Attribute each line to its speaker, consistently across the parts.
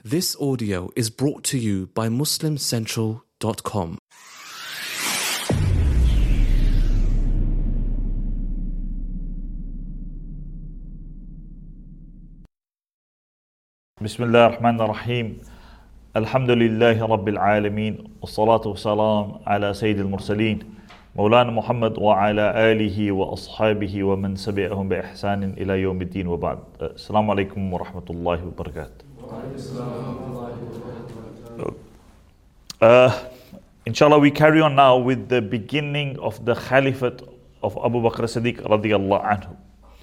Speaker 1: This audio is brought to you by MuslimCentral.com.
Speaker 2: بسم الله الرحمن الرحيم الحمد لله رب العالمين والصلاة والسلام على سيد المرسلين مولانا محمد وعلى آله وأصحابه ومن سبعهم بإحسان إلى يوم الدين وبعد. السلام عليكم ورحمة الله وبركاته. Inshallah, we carry on now with the beginning of the Caliphate of Abu Bakr as-Siddiq radiyallahu anhu.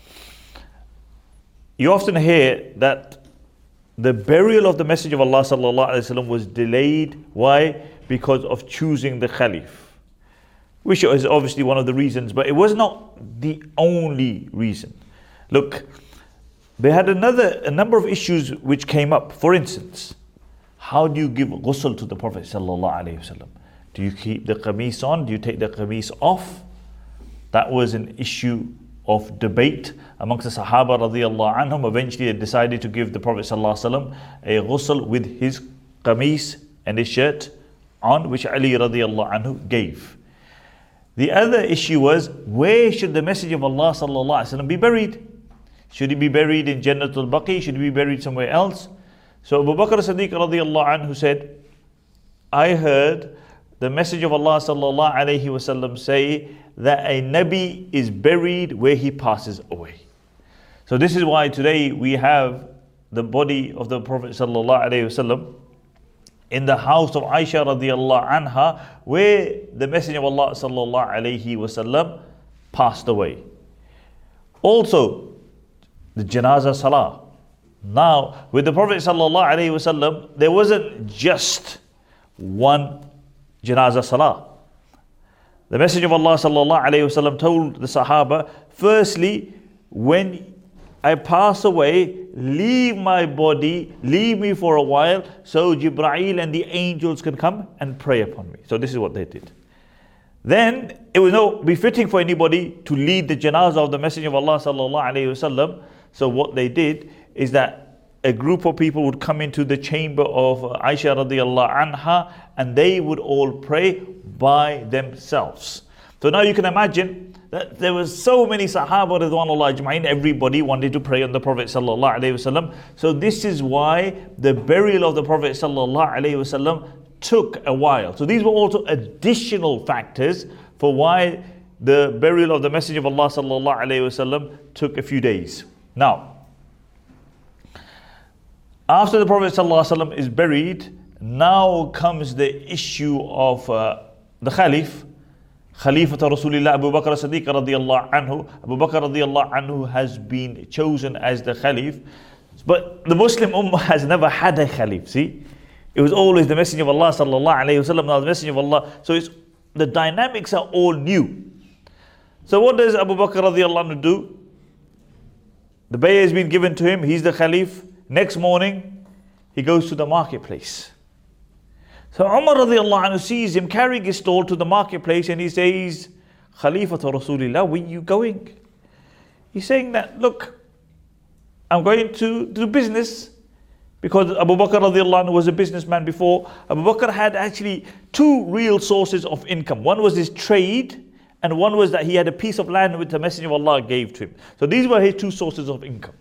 Speaker 2: You often hear that the burial of the Messenger of Allah sallallahu alaihi wasallam was delayed. Why? Because of choosing the Khalif, which is obviously one of the reasons, but it was not the only reason. Look, they had a number of issues which came up. For instance, how do you give ghusl to the Prophet sallallahu alaihi wasallam? Do you keep the qamis on? Do you take the qamis off? That was an issue of debate amongst the Sahaba radiyallahu anhum. Eventually they decided to give the Prophet sallallahu alaihi wasallam a ghusl with his qamis and his shirt on, which Ali radiyallahu anhu gave. The other issue was, where should the Messenger of Allah sallallahu alaihi wasallam be buried? Should he be buried in Jannatul Baqi? Should he be buried somewhere else? So Abu Bakr as-Siddiq radiyallahu anhu said, I heard the Messenger of Allah sallallahu alaihi wasallam say that a Nabi is buried where he passes away. So this is why today we have the body of the Prophet sallallahu alaihi wasallam in the house of Aisha radiyallahu anha, where the Messenger of Allah sallallahu alaihi wasallam passed away. Also, the Janazah Salah. Now, with the Prophet sallallahu alaihi wasallam, there wasn't just one Janazah Salah. The Messenger of Allah sallallahu alaihi wasallam told the Sahaba, firstly, when I pass away, leave my body, leave me for a while, so Jibreel and the angels can come and pray upon me. So this is what they did. Then it would not be fitting for anybody to lead the janazah of the Messenger of Allah sallallahu alaihi wasallam. So what they did is that a group of people would come into the chamber of Aisha radiyallahu anha, and they would all pray by themselves. So now you can imagine that there was so many Sahaba radhiyallahu ajma'in, everybody wanted to pray on the Prophet sallallahu alaihi wasallam. So this is why the burial of the Prophet sallallahu alaihi wasallam took a while. So these were also additional factors for why the burial of the Messenger of Allah sallallahu alaihi wasallam took a few days. Now, after the Prophet ﷺ is buried, now comes the issue of the Khalif, Khalifat Rasulullah Abu Bakr as-Siddiq radiyallahu anhu. Abu Bakr radiyallahu anhu has been chosen as the Khalif, but the Muslim Ummah has never had a Khalif. See, it was always the Messenger of Allah sallallahu alaihi wasallam. Now the Messenger of Allah, so the dynamics are all new. So what does Abu Bakr radiyallahu anhu do? The bay'ah has been given to him, he's the Khalif. Next morning, he goes to the marketplace. So Umar radiallahu anhu sees him carrying his stall to the marketplace, and he says, Khalifat Rasulillah, where are you going? He's saying that, look, I'm going to do business. Because Abu Bakr radiallahu anhu was a businessman before. Abu Bakr had actually two real sources of income. One was his trade, and one was that he had a piece of land which the Messenger of Allah gave to him. So these were his two sources of income.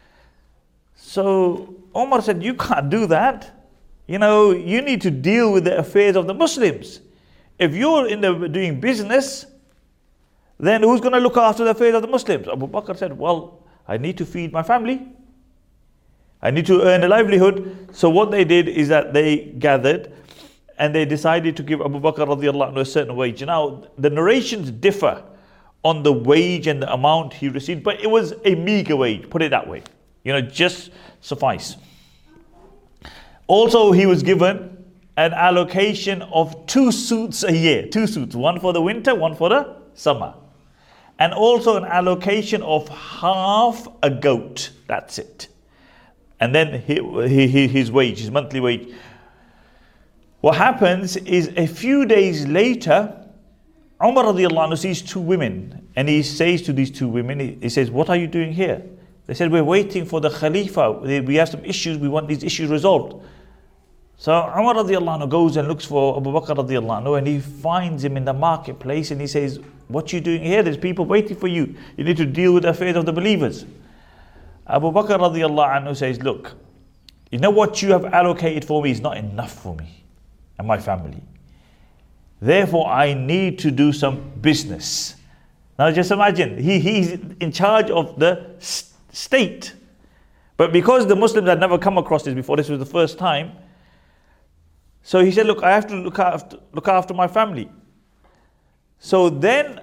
Speaker 2: So Omar said, you can't do that. You know, you need to deal with the affairs of the Muslims. If you're doing business, then who's going to look after the affairs of the Muslims? Abu Bakr said, well, I need to feed my family. I need to earn a livelihood. So what they did is that they gathered and they decided to give Abu Bakr radiallahu anhu a certain wage. Now, the narrations differ on the wage and the amount he received, but it was a meager wage, put it that way. You know, just suffice. Also, he was given an allocation of 2 suits a year. 2 suits, one for the winter, one for the summer. And also an allocation of half a goat. That's it. And then his wage, his monthly wage. What happens is a few days later, Umar radiallahu anhu sees 2 women, and he says to these 2 women, he says, what are you doing here? They said, we're waiting for the Khalifa. We have some issues, we want these issues resolved. So Umar radiallahu anhu goes and looks for Abu Bakr radiallahu anhu, and he finds him in the marketplace, and he says, what you doing here? There's people waiting for you. You need to deal with the affairs of the believers. Abu Bakr radiallahu anhu says, look, you know what you have allocated for me is not enough for me and my family. Therefore, I need to do some business. Now just imagine, he's in charge of the state. But because the Muslims had never come across this before, this was the first time, so he said, look, I have to look after my family. So then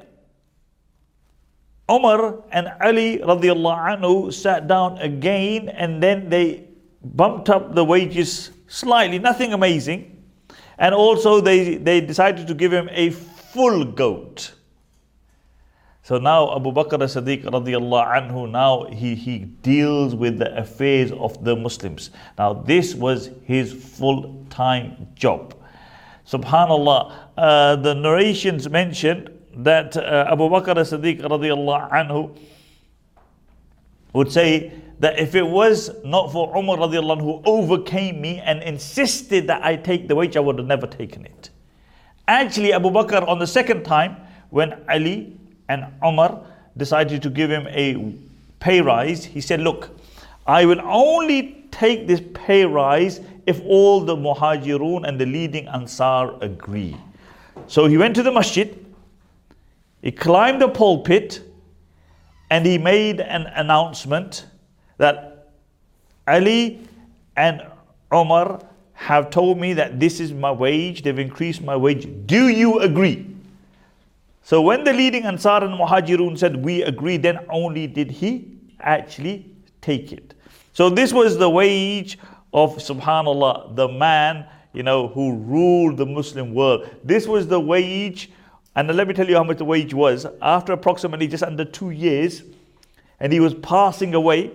Speaker 2: Umar and Ali radiallahu anhu sat down again, and then they bumped up the wages slightly, nothing amazing. And also they decided to give him a full goat. So now Abu Bakr as-Siddiq radiallahu anhu, now he deals with the affairs of the Muslims. Now this was his full-time job. Subhanallah, the narrations mentioned that Abu Bakr as-Siddiq radiallahu anhu would say that if it was not for Umar radiallahu anhu who overcame me and insisted that I take the wage, I would have never taken it. Actually, Abu Bakr on the second time, when Ali and Umar decided to give him a pay rise, he said, look, I will only take this pay rise if all the Muhajirun and the leading Ansar agree. So he went to the masjid, he climbed the pulpit, and he made an announcement that Ali and Umar have told me that this is my wage, they've increased my wage. Do you agree? So when the leading Ansar and Muhajirun said, we agree, then only did he actually take it. So this was the wage of, subhanallah, the man, who ruled the Muslim world. This was the wage, and let me tell you how much the wage was. After approximately just under 2 years, and he was passing away,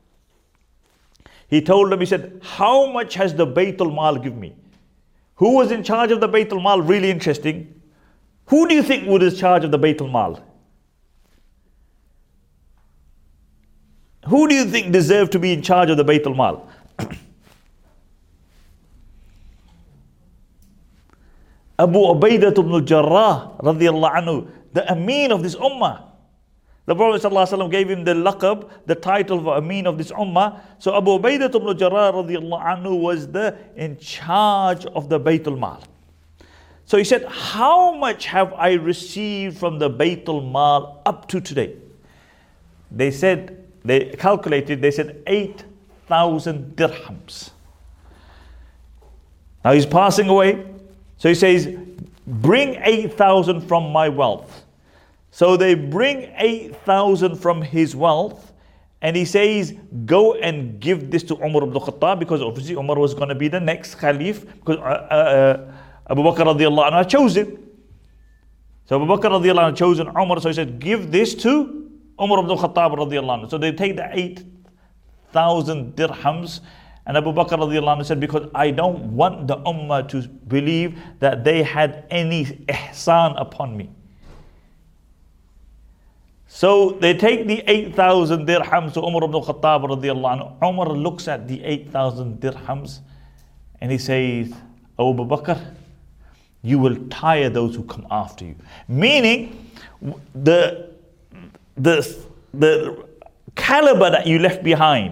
Speaker 2: he told them, he said, how much has the Baytul Mal given me? Who was in charge of the Baytul Mal? Really interesting. Who do you think was in charge of the Baytul Mal? Who do you think deserved to be in charge of the Baytul Mal? Abu Ubaidah ibn al-Jarrah radiallahu anhu, the Ameen of this ummah. The Prophet ﷺ gave him the laqab, the title of Ameen of this ummah. So Abu Ubaidah ibn al-Jarrah radiallahu anhu was in charge of the Baytul Mal. So he said, how much have I received from the Baytul Mal up to today? They calculated, they said 8,000 dirhams. Now he's passing away. So he says, bring 8,000 from my wealth. So they bring 8,000 from his wealth, and he says, go and give this to Umar ibn Khattab, because obviously Umar was going to be the next Khalif, because Abu Bakr radiallahu anhu chose him. So Abu Bakr radiallahu anhu chosen Umar, so he said, give this to Umar ibn Khattab radiallahu anhu. So they take the 8,000 dirhams, and Abu Bakr radiallahu anhu said, because I don't want the ummah to believe that they had any ihsan upon me. So they take the 8,000 dirhams to Umar ibn Khattab radiallahu anhu. Umar looks at the 8,000 dirhams and he says, Abu Bakr, you will tire those who come after you. Meaning, the caliber that you left behind,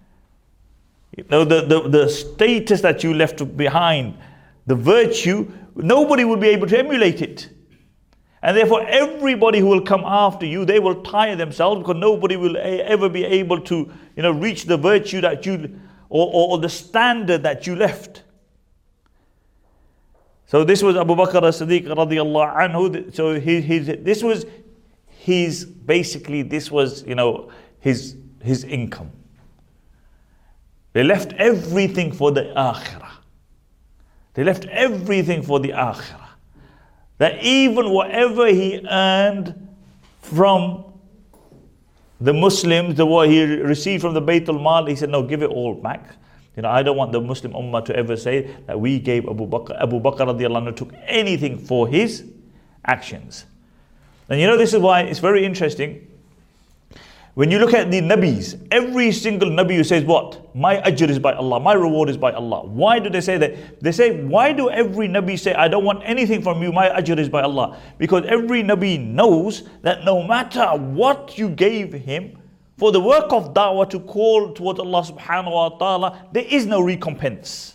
Speaker 2: the status that you left behind, the virtue, nobody will be able to emulate it. And therefore everybody who will come after you, they will tire themselves, because nobody will ever be able to reach the virtue that you, or the standard that you left. So this was Abu Bakr as-Siddiq radiallahu anhu. So this was his income. They left everything for the akhirah. They left everything for the akhirah. That even whatever he earned from the Muslims, what he received from the Baytul Mal, he said, no, give it all back. I don't want the Muslim Ummah to ever say that we gave Abu Bakr radiallahu anhu took anything for his actions. And this is why it's very interesting. When you look at the Nabis, every single Nabi who says what? My ajr is by Allah, my reward is by Allah. Why do they say that? They say, why do every Nabi say, I don't want anything from you, my ajr is by Allah? Because every Nabi knows that no matter what you gave him, for the work of da'wah to call towards Allah subhanahu wa ta'ala, there is no recompense.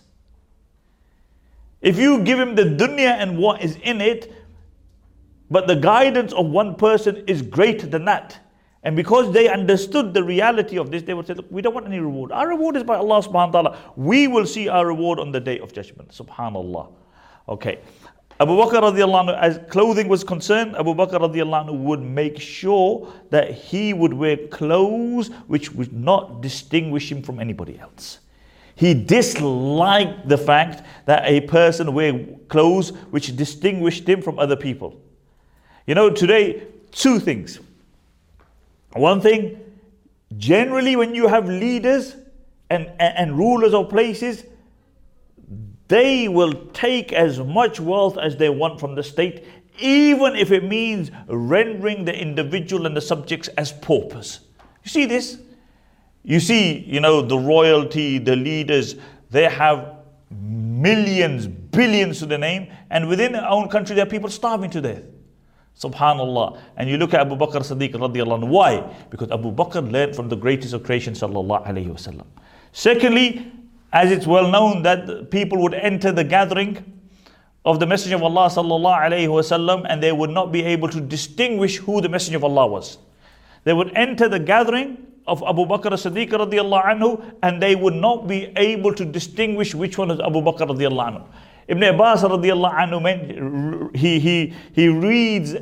Speaker 2: If you give him the dunya and what is in it, but the guidance of one person is greater than that. And because they understood the reality of this, they would say, look, we don't want any reward. Our reward is by Allah subhanahu wa ta'ala. We will see our reward on the day of judgment. Subhanallah. Okay. Abu Bakr radiallahu anhu, as clothing was concerned, Abu Bakr radiallahu anhu would make sure that he would wear clothes which would not distinguish him from anybody else. He disliked the fact that a person wear clothes which distinguished him from other people. You know, today, two things. One thing, generally when you have leaders and rulers of places, they will take as much wealth as they want from the state, even if it means rendering the individual and the subjects as paupers. You see this? You see, the royalty, the leaders, they have millions, billions to the name, and within their own country there are people starving to death. Subhanallah. And you look at Abu Bakr Siddiq radiallahu anhu. Why? Because Abu Bakr learned from the greatest of creation sallallahu alayhi wasallam. Secondly, as it's well known that people would enter the gathering of the Messenger of Allah sallallahu alayhi wasallam and they would not be able to distinguish who the Messenger of Allah was. They would enter the gathering of Abu Bakr Siddiq radiallahu anhu and they would not be able to distinguish which one is Abu Bakr radiallahu anhu. Ibn Abbas radiallahu anhu, he reads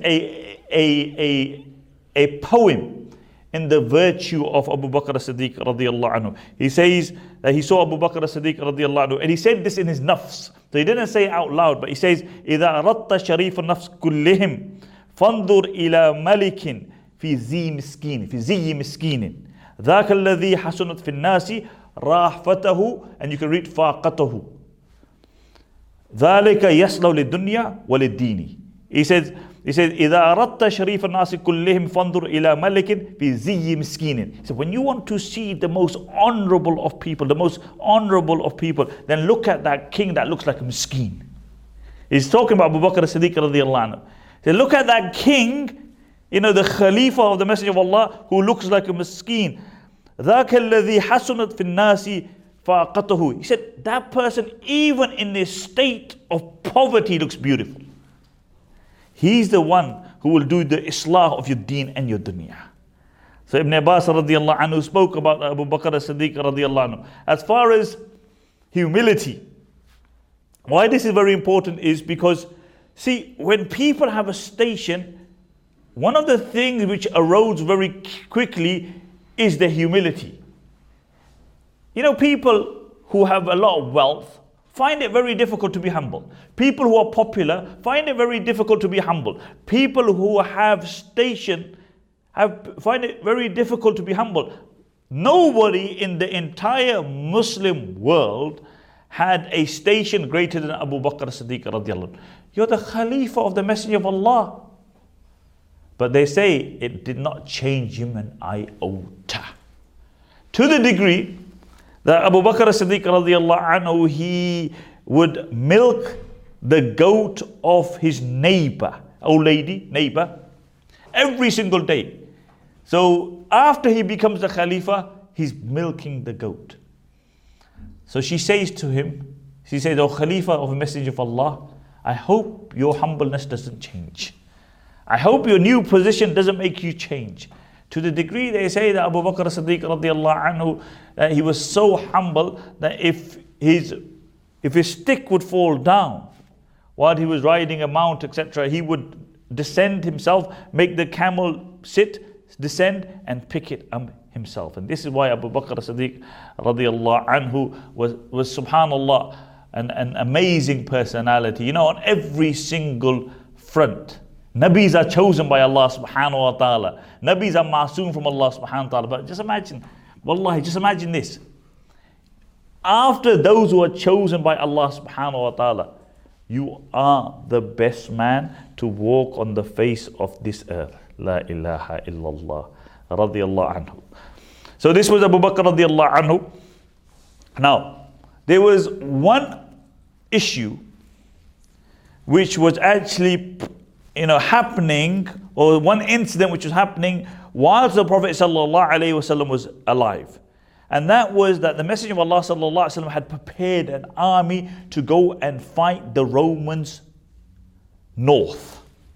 Speaker 2: a poem in the virtue of Abu Bakr as-Siddiq radiallahu anhu. He says that he saw Abu Bakr as-Siddiq radiallahu anhu, and he said this in his nafs. So he didn't say it out loud, but he says, إِذَا أَرَدْتَ شَرِيفَ النَّفْسِ كُلِّهِمْ فَانْظُرْ إِلَى مَلِكٍ في زي مسكين ذاك الذي حسنت في الناس راحته, and you can read فاقته ذلك يصلح للدنيا وللدين. He says إذا أردت شريف الناس كلهم فانظر إلى ملك في زي مسكين. So when you want to see the most honorable of people, then look at that king that looks like a miskin. He's talking about Abu Bakr as-Siddiq radiallahu anhu. So look at that king, the Khalifa of the Messenger of Allah who looks like a miskin. ذاك الذي حسنت في الناس فاقته. He said that person even in a state of poverty looks beautiful. He's the one who will do the islah of your deen and your dunya. So Ibn Abbas radiallahu anhu spoke about Abu Bakr as-Siddiq radiallahu anhu. As far as humility, why this is very important is because, see, when people have a station, one of the things which erodes very quickly is the humility. People who have a lot of wealth find it very difficult to be humble. People who are popular find it very difficult to be humble. People who have station find it very difficult to be humble. Nobody in the entire Muslim world had a station greater than Abu Bakr as-Siddiq radiallahu anhu. You're the Khalifa of the Messenger of Allah. But they say it did not change him an iota. To the degree that Abu Bakr as-Siddiq radiallahu anhu, he would milk the goat of his neighbor, neighbor, every single day. So after he becomes the Khalifa, he's milking the goat. So she says to him, "O Khalifa of the Messenger of Allah, I hope your humbleness doesn't change. I hope your new position doesn't make you change." To the degree they say that Abu Bakr as-Siddiq radiallahu anhu, that he was so humble that if his stick would fall down while he was riding a mount, etc., he would descend himself, make the camel sit, descend, and pick it up himself. And this is why Abu Bakr as-Siddiq radiallahu anhu was subhanallah, an amazing personality. On every single front. Nabis are chosen by Allah subhanahu wa ta'ala. Nabis are masoom from Allah subhanahu wa ta'ala. But just imagine this. After those who are chosen by Allah subhanahu wa ta'ala, you are the best man to walk on the face of this earth. La ilaha illallah. radiallahu anhu. So this was Abu Bakr radiallahu anhu. Now, there was one issue which was actually, happening, or one incident which was happening whilst the Prophet sallallahu alaihi wasallam was alive. And that was that the Messenger of Allah sallallahu alaihi wasallam had prepared an army to go and fight the Romans north.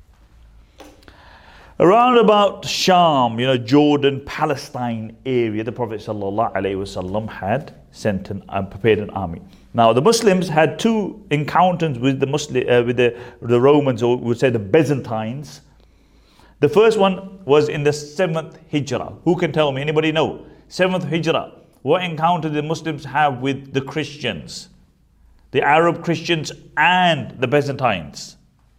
Speaker 2: Around about Sham, Jordan, Palestine area, the Prophet ﷺ had sent prepared an army. Now the Muslims had two encounters with the Romans, or we would say the Byzantines. The first one was in the 7th Hijrah. Who can tell me? Anybody know? 7th Hijrah. What encounter did the Muslims have with the Christians? The Arab Christians and the Byzantines.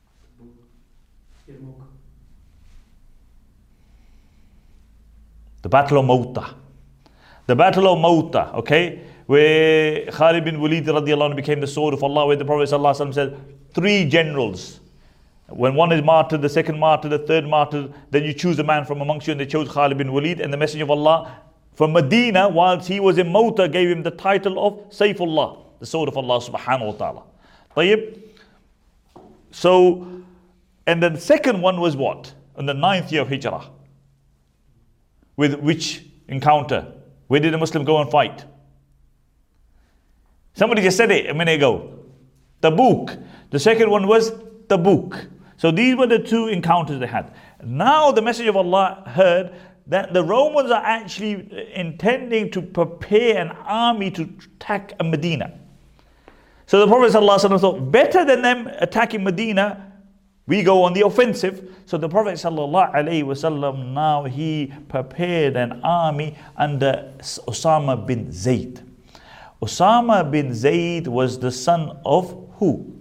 Speaker 2: The Battle of Mu'tah. The Battle of Mu'tah, okay, where Khalid bin Walid radiallahu anhu became the sword of Allah, where the Prophet sallallahu alaihi wasallam said, 3 generals. When one is martyred, the second martyred, the third martyred, then you choose a man from amongst you, and they chose Khalid bin Walid, and the Messenger of Allah from Medina, whilst he was in Mu'tah, gave him the title of Sayfullah, the sword of Allah subhanahu wa ta'ala. Tayyib. So, and then the second one was what? On the 9th year of Hijrah. With which encounter? Where did the Muslim go and fight? Somebody just said it a minute ago. Tabuk. The second one was Tabuk. So these were the 2 encounters they had. Now the Messenger of Allah heard that the Romans are actually intending to prepare an army to attack Medina. So the Prophet ﷺ thought, better than them attacking Medina, we go on the offensive. So the Prophet ﷺ, now he prepared an army under Osama bin Zayd. Osama bin Zayd was the son of who?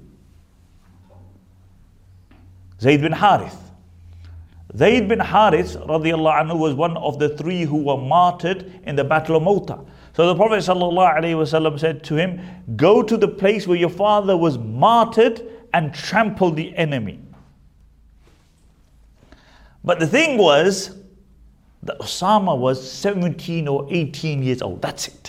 Speaker 2: Zayd bin Harith. Zayd bin Harith radiallahu anhu was one of the 3 who were martyred in the Battle of Mu'tah. So the Prophet ﷺ said to him, go to the place where your father was martyred and trample the enemy. But the thing was that Osama was 17 or 18 years old. That's it.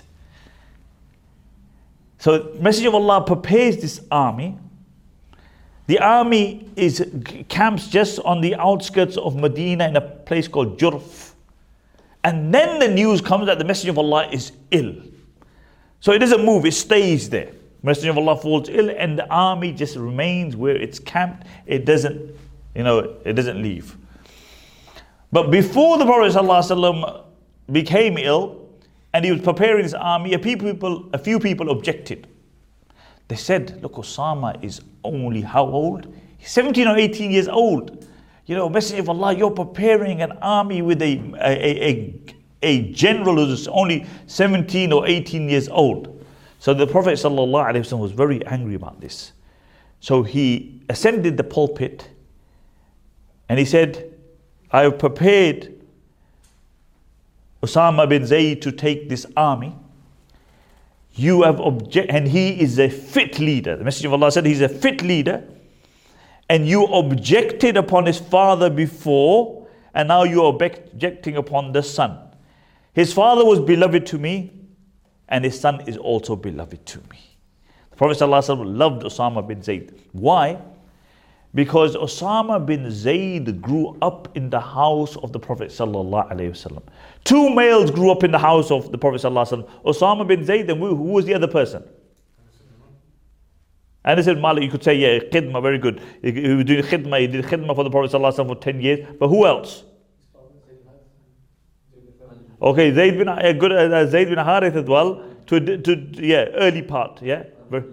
Speaker 2: So Messenger of Allah prepares this army. The army camps just on the outskirts of Medina in a place called Jurf. And then the news comes that the Messenger of Allah is ill. So it doesn't move, it stays there. Messenger of Allah falls ill and the army just remains where it's camped. It doesn't leave. But before the Prophet ﷺ became ill and he was preparing his army, a few people objected. They said, look, Osama is only how old? He's 17 or 18 years old. Messenger of Allah, you're preparing an army with a general who's only 17 or 18 years old. So the Prophet ﷺ was very angry about this. So he ascended the pulpit and he said, I have prepared Osama bin Zayd to take this army. You have and he is a fit leader. The Messenger of Allah said he's a fit leader. And you objected upon his father before, and now you are objecting upon the son. His father was beloved to me, and his son is also beloved to me. The Prophet ﷺ loved Osama bin Zayd. Why? Because Osama bin Zayd grew up in the house of the Prophet ﷺ. 2 males grew up in the house of the Prophet ﷺ. Osama bin Zayd, and who was the other person? Anas ibn Malik, you could say, yeah, khidmah, very good. He was doing khidmah, he did khidmah for the Prophet ﷺ for 10 years. But who else? Okay, Zayd bin Harith as well, early part, yeah?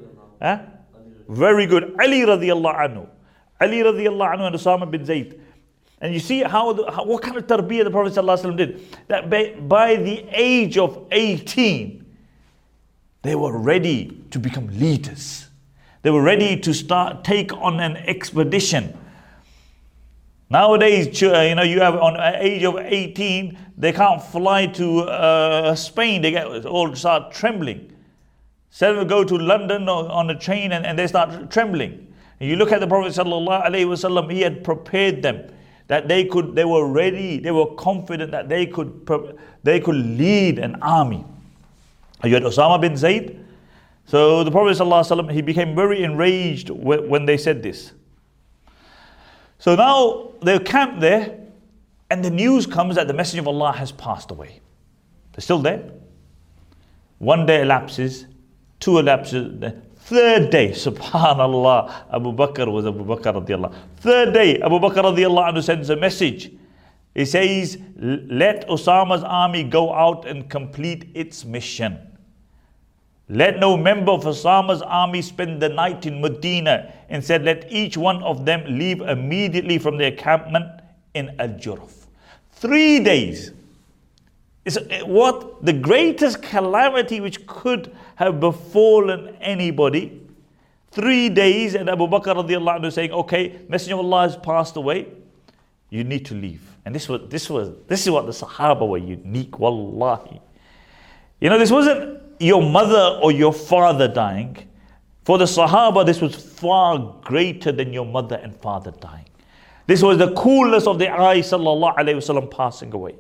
Speaker 2: Very good. Ali radiallahu anhu. Ali radiallahu anhu and Osama bin Zayd. And you see what kind of tarbiyah the Prophet ﷺ did. That by the age of 18, they were ready to become leaders. They were ready to take on an expedition. Nowadays, you have on age of 18, they can't fly to Spain. They all start trembling. Some go to London on a train and they start trembling. And you look at the Prophet ﷺ, he had prepared them. that they were ready, they were confident that they could lead an army. You had Osama bin Zayd. So the Prophet ﷺ, he became very enraged when they said this. So now they're camped there, and the news comes that the Messenger of Allah has passed away. They're still there. One day elapses, two elapses, the third day, subhanallah, Abu Bakr was Abu Bakr radiallahu. Third day, Abu Bakr radiallahu anhu sends a message. He says, let Osama's army go out and complete its mission. Let no member of Osama's army spend the night in Medina, and said, let each one of them leave immediately from their encampment in Al-Jurf. 3 days. It's what the greatest calamity which could have befallen anybody. 3 days, and Abu Bakr radiallahu anhu saying, okay, Messenger of Allah has passed away, you need to leave. And this is what the Sahaba were unique, wallahi. You know, this wasn't your mother or your father dying. For the Sahaba, this was far greater than your mother and father dying. This was the coolness of the eye, sallallahu alayhi wasallam, passing away.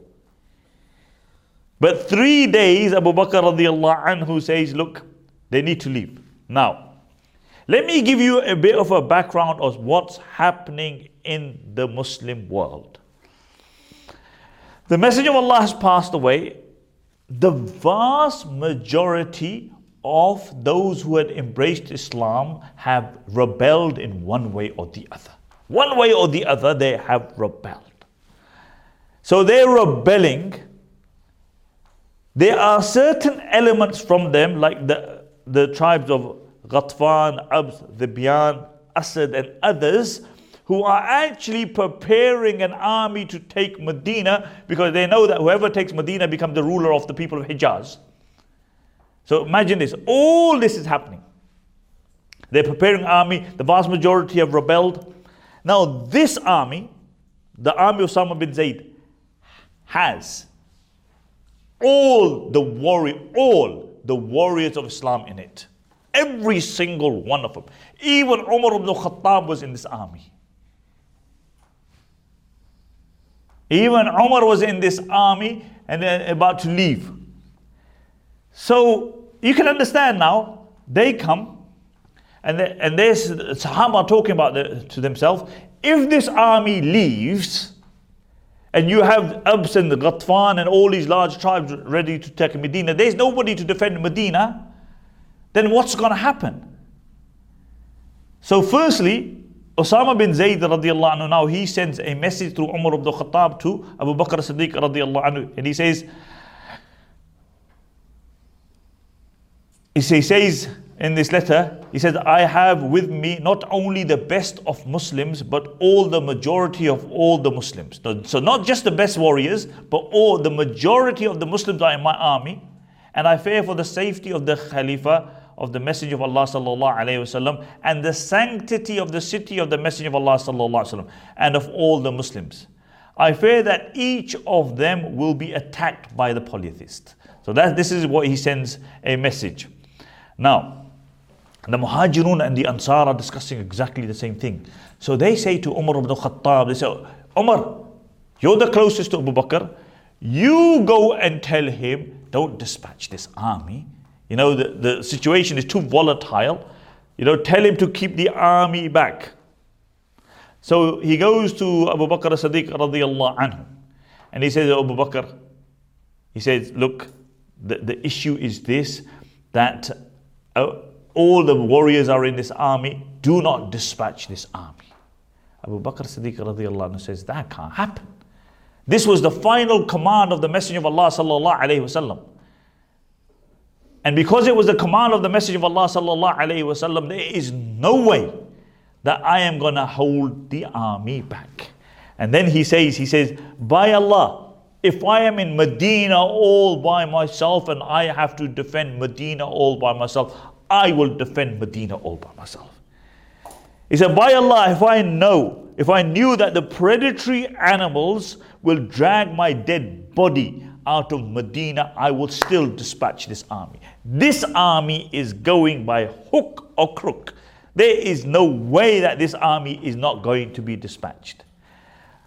Speaker 2: But 3 days, Abu Bakr radiallahu anhu says, look, they need to leave. Now, let me give you a bit of a background of what's happening in the Muslim world. The Messenger of Allah has passed away. The vast majority of those who had embraced Islam have rebelled in one way or the other. One way or the other, they have rebelled. So they're rebelling. There are certain elements from them, like the tribes of Ghatfan, Abs, Dhibyan, Asad, and others, who are actually preparing an army to take Medina, because they know that whoever takes Medina becomes the ruler of the people of Hijaz. So imagine this, all this is happening. They're preparing an army, the vast majority have rebelled. Now this army, the army of Osama bin Zayd, has all the warriors of Islam in it. Every single one of them. Even Umar ibn Khattab was in this army. Even Umar was in this army and about to leave. So you can understand now, they come and there's Sahaba talking about to themselves, if this army leaves and you have Abs and Ghatfan and all these large tribes ready to take Medina, there's nobody to defend Medina, then what's going to happen? So firstly, Osama bin Zayd radiallahu anhu, now he sends a message through Umar ibn Khattab to Abu Bakr as-Siddiq radiallahu anhu, and he says in this letter, he says, I have with me not only the best of Muslims, but all the majority of all the Muslims. So not just the best warriors, but all the majority of the Muslims are in my army, and I fear for the safety of the Khalifa of the Messenger of Allah sallallahu alaihi wasallam, and the sanctity of the city of the Messenger of Allah sallallahu alaihi wasallam, and of all the Muslims. I fear that each of them will be attacked by the polytheist. So this is what he sends a message. Now, the Muhajirun and the Ansar are discussing exactly the same thing. So they say to Umar ibn Khattab, they say, Umar, you're the closest to Abu Bakr. You go and tell him, don't dispatch this army. You know, the situation is too volatile. You know, tell him to keep the army back. So he goes to Abu Bakr as-Siddiq radiyallahu anhu, and he says to Abu Bakr, he says, look, the issue is this, that all the warriors are in this army, do not dispatch this army. Abu Bakr as-Siddiq radiyallahu anhu says, that can't happen. This was the final command of the Messenger of Allah sallallahu alayhi wasallam. And because it was the command of the Messenger of Allah sallallahu alayhi wasallam, there is no way that I am going to hold the army back. And then he says, by Allah, if I am in Medina all by myself and I have to defend Medina all by myself, I will defend Medina all by myself. He said, by Allah, if I knew that the predatory animals will drag my dead body out of Medina, I will still dispatch this army. This army is going by hook or crook. There is no way that this army is not going to be dispatched.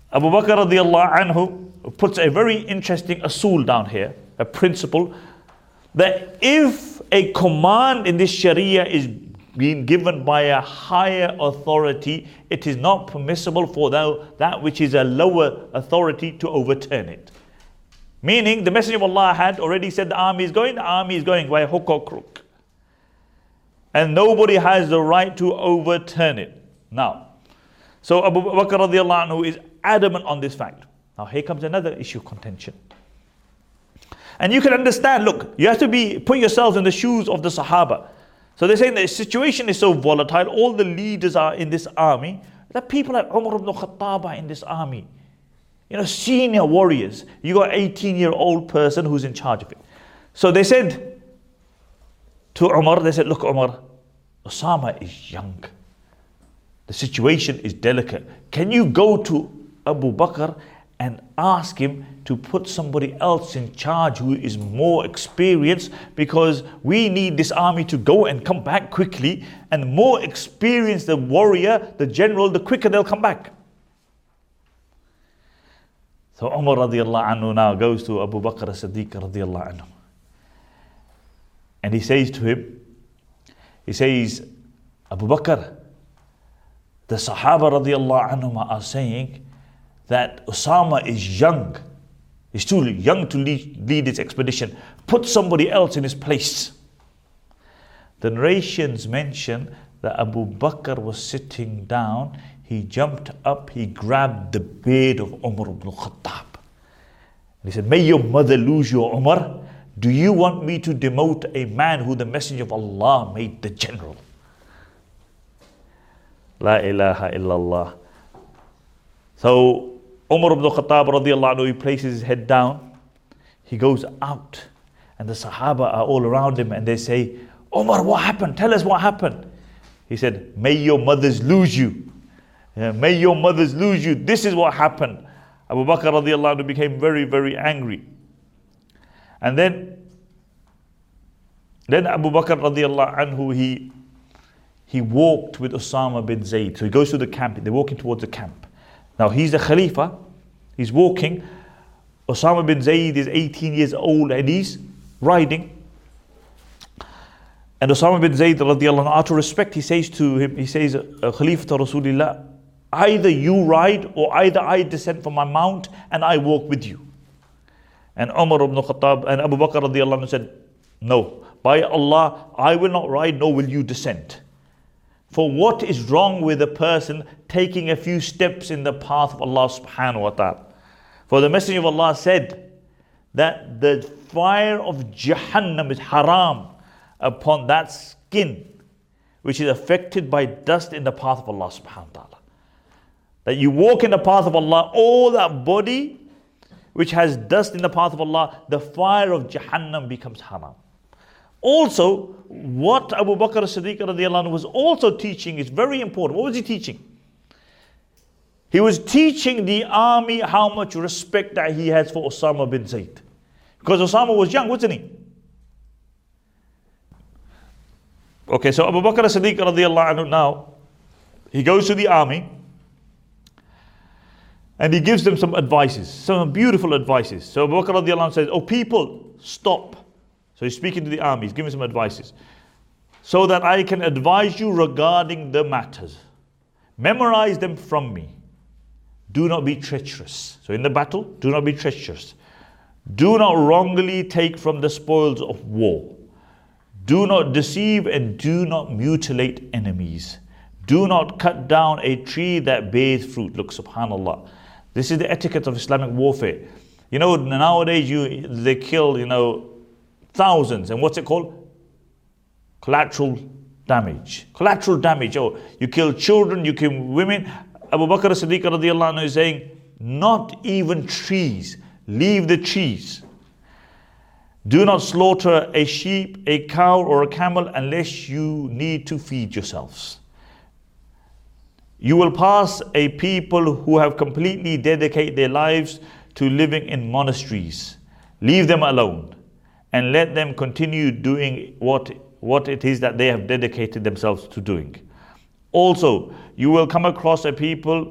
Speaker 2: Abu Bakr radiallahu anhu puts a very interesting usul down here, a principle, that if a command in this Sharia is being given by a higher authority, it is not permissible for that which is a lower authority to overturn it. Meaning, the Messenger of Allah had already said the army is going by hook or crook. And nobody has the right to overturn it. Now, so Abu Bakr radiallahu anhu is adamant on this fact. Now here comes another issue of contention. And you can understand, look, you have to put yourselves in the shoes of the Sahaba. So they're saying the situation is so volatile, all the leaders are in this army, that people like Umar ibn Khattab are in this army. You know, senior warriors. You got an 18-year-old person who's in charge of it. So they said to Umar, they said, look Umar, Osama is young. The situation is delicate. Can you go to Abu Bakr and ask him to put somebody else in charge who is more experienced, because we need this army to go and come back quickly, and the more experienced the warrior, the general, the quicker they'll come back. So Umar radiallahu anhu now goes to Abu Bakr as-Siddiq radiallahu anhu, and he says to him, he says, Abu Bakr, the Sahaba radiallahu anhum are saying that Osama is young. He's too young to lead this expedition. Put somebody else in his place. The narrations mention that Abu Bakr was sitting down. He jumped up, he grabbed the beard of Umar ibn Khattab. He said, may your mother lose you, Umar. Do you want me to demote a man who the Messenger of Allah made the general? La ilaha illallah. So Umar ibn Khattab radiallahu anhu, he places his head down, he goes out, and the Sahaba are all around him and they say, Umar, what happened? Tell us what happened. He said, may your mothers lose you. May your mothers lose you. This is what happened. Abu Bakr radiallahu anhu became very, very angry. And then Abu Bakr radiallahu anhu, he walked with Osama bin Zayd. So he goes to the camp, they're walking towards the camp. Now he's the Khalifa, he's walking. Osama bin Zayd is 18 years old and he's riding. And Osama bin Zayd radiallahu anhu, out of respect, he says to him, he says, Khalifa to Rasulullah, either you ride or either I descend from my mount and I walk with you. And Umar ibn Khattab and Abu Bakr radiallahu anhu said, no, by Allah, I will not ride, nor will you descend. For what is wrong with a person taking a few steps in the path of Allah subhanahu wa ta'ala? For the Messenger of Allah said that the fire of Jahannam is haram upon that skin which is affected by dust in the path of Allah subhanahu wa ta'ala. That you walk in the path of Allah, all that body which has dust in the path of Allah, the fire of Jahannam becomes haram. Also, what Abu Bakr as-Siddiq radiallahu anhu was also teaching is very important. What was he teaching? He was teaching the army how much respect that he has for Osama bin Zayd. Because Osama was young, wasn't he? Okay, so Abu Bakr as-Siddiq radiallahu anhu now, he goes to the army and he gives them some advices, some beautiful advices. So Abu Bakr radiallahu anhu says, oh people, stop. So he's speaking to the army, he's giving some advices. So that I can advise you regarding the matters. Memorize them from me. Do not be treacherous. So in the battle, do not be treacherous. Do not wrongly take from the spoils of war. Do not deceive and do not mutilate enemies. Do not cut down a tree that bears fruit. Look, subhanallah. This is the etiquette of Islamic warfare. You know, nowadays they kill, thousands. And what's it called? Collateral damage. Collateral damage. Oh, you kill children, you kill women. Abu Bakr as-Siddiq radiallahu anhu is saying, not even trees. Leave the trees. Do not slaughter a sheep, a cow or a camel unless you need to feed yourselves. You will pass a people who have completely dedicated their lives to living in monasteries. Leave them alone and let them continue doing what it is that they have dedicated themselves to doing. Also, you will come across a people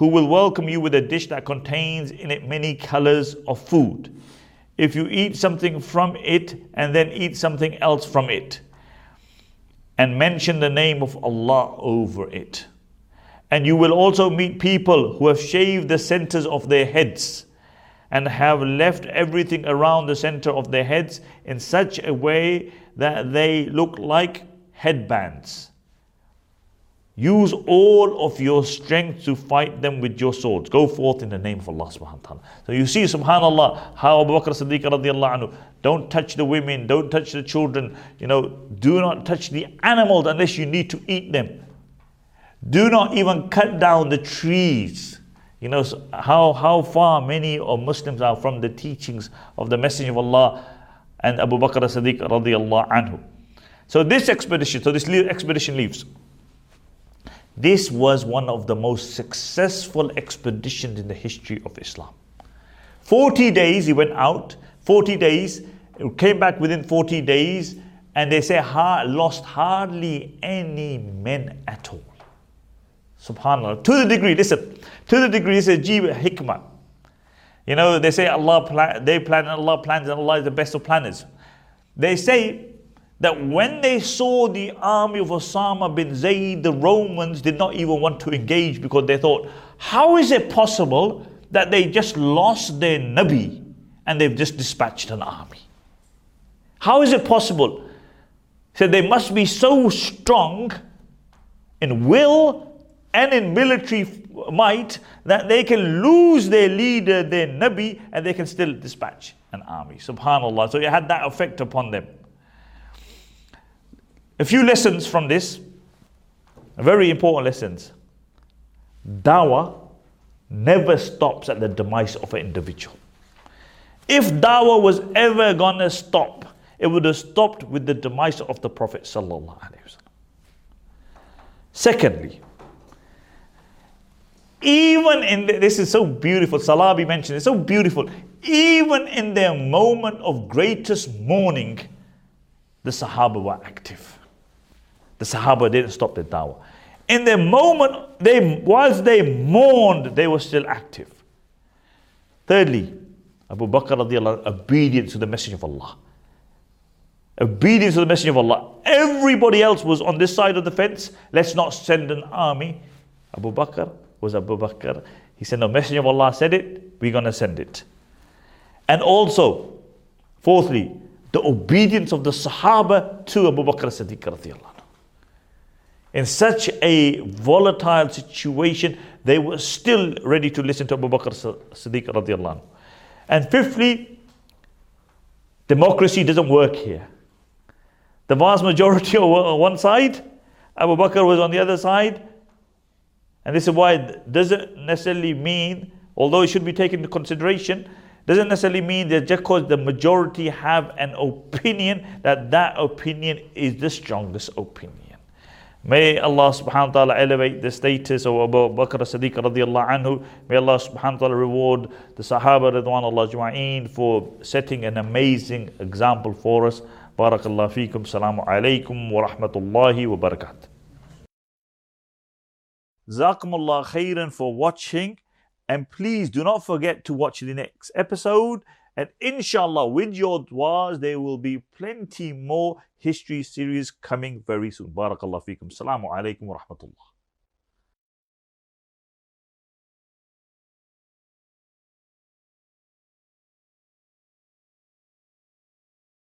Speaker 2: who will welcome you with a dish that contains in it many colors of food. If you eat something from it and then eat something else from it, and mention the name of Allah over it. And you will also meet people who have shaved the centers of their heads and have left everything around the center of their heads in such a way that they look like headbands. Use all of your strength to fight them with your swords. Go forth in the name of Allah subhanahu wa ta'ala. So you see, subhanallah, how Abu Bakr Siddiq radiallahu anhu, don't touch the women, don't touch the children, do not touch the animals unless you need to eat them. Do not even cut down the trees. How far many of Muslims are from the teachings of the Messenger of Allah and Abu Bakr Siddiq radiallahu anhu. So this expedition leaves. This was one of the most successful expeditions in the history of Islam. 40 days he went out, 40 days, came back within 40 days, and they say lost hardly any men at all. Subhanallah. To the degree, this is Jeeb Hikmah. They say they plan and Allah plans, and Allah is the best of planners. They say that when they saw the army of Osama bin Zayd, the Romans did not even want to engage because they thought, how is it possible that they just lost their Nabi and they've just dispatched an army? How is it possible? So they must be so strong in will and in military might that they can lose their leader, their Nabi, and they can still dispatch an army. Subhanallah. So it had that effect upon them. A few lessons from this, very important lessons. Dawah never stops at the demise of an individual. If dawah was ever gonna stop, it would have stopped with the demise of the Prophet sallallahu alaihi wasallam. Secondly, this is so beautiful, Salabi mentioned, it's so beautiful. Even in their moment of greatest mourning, the Sahaba were active. The Sahaba didn't stop their dawah. In their moment, whilst they mourned, they were still active. Thirdly, Abu Bakr radiallahu anhu, obedience to the Messenger of Allah. Obedience to the Messenger of Allah. Everybody else was on this side of the fence. Let's not send an army. Abu Bakr was Abu Bakr. He said, no, Messenger of Allah said it, we're going to send it. And also, fourthly, the obedience of the Sahaba to Abu Bakr Siddiq radiallahu anhu. In such a volatile situation, they were still ready to listen to Abu Bakr Siddiq radiallahu anhu. And fifthly, democracy doesn't work here. The vast majority are on one side, Abu Bakr was on the other side. And this is why it doesn't necessarily mean, although it should be taken into consideration, doesn't necessarily mean that just because the majority have an opinion, that opinion is the strongest opinion. May Allah subhanahu wa ta'ala elevate the status of Abu Bakr Siddiq radiallahu anhu. May Allah subhanahu wa ta'ala reward the Sahaba Ridwanullah Ajma'een for setting an amazing example for us. Barakallahu feekum. Assalamu alaikum wa rahmatullahi wa barakatuh. Jazakumullah khairan for watching, and please do not forget to watch the next episode, and inshallah with your du'as there will be plenty more history series coming very soon. Barakallahu feekum. Assalamu alaikum wa rahmatullah.